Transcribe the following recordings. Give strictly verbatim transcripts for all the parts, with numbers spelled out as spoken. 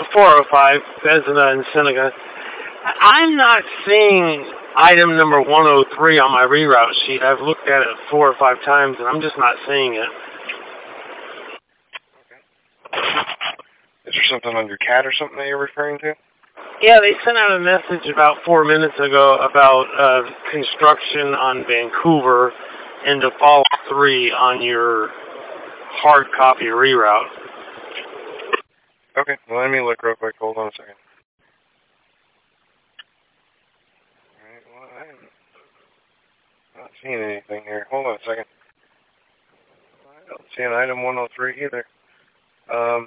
four oh five, Vesna and Seneca. I'm not seeing item number one oh three on my reroute sheet. I've looked at it four or five times, and I'm just not seeing it. Is there something on your C A D or something that you're referring to? Yeah, they sent out a message about four minutes ago about uh, construction on Vancouver and to follow three on your hard copy reroute. Okay, well, let me look real quick. Hold on a second. Alright, well, I'm not seeing anything here. Hold on a second. I don't see an item one oh three either. Um,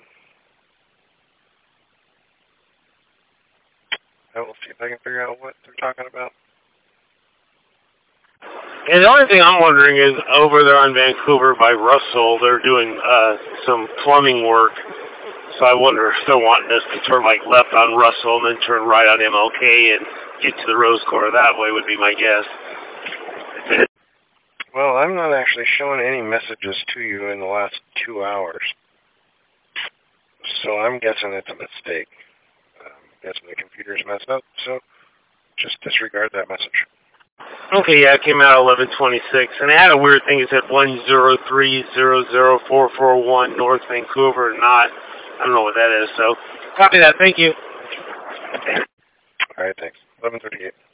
I will see if I can figure out what they're talking about. And the only thing I'm wondering is over there on Vancouver by Russell, they're doing uh, some plumbing work. So I wonder if they're wanting us to turn like left on Russell and then turn right on M L K and get to the Rose Quarter that way would be my guess. Well, I'm not actually showing any messages to you in the last two hours. So I'm guessing it's a mistake. I'm guessing the computer's messed up, so just disregard that message. Okay, yeah, it came out eleven twenty-six, and it had a weird thing. It said one zero three zero zero four four one North Vancouver, not, I don't know what that is, so copy that. Thank you. All right, thanks. eleven thirty-eight.